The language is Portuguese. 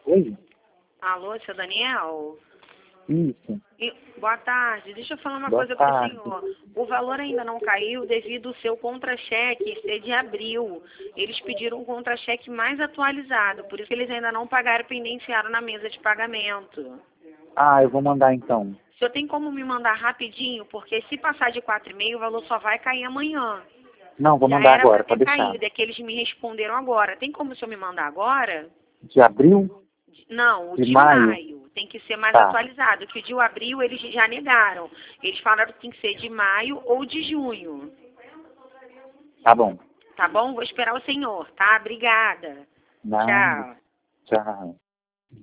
Oi? Alô, seu Daniel? Isso. Boa tarde. Deixa eu falar uma Boa coisa para o tarde. senhor. O valor ainda não caiu devido ao seu contra-cheque ser de abril. Eles pediram um contra-cheque mais atualizado, por isso que eles ainda não pagaram e pendenciaram na mesa de pagamento. Ah, eu vou mandar então. O senhor tem como me mandar rapidinho? Porque se passar de 4,5, o valor só vai cair amanhã. Não, vou Já mandar era para agora, ter pode deixar. caído, é que eles me responderam agora. Tem como o senhor me mandar agora? De abril? Não, o De de maio? maio tem que ser mais Tá. atualizado, que o de abril eles já negaram. Eles falaram que tem que ser de maio ou de junho. Tá bom. Tá bom? Vou esperar o senhor, tá? Obrigada. Nada. Tchau. Tchau.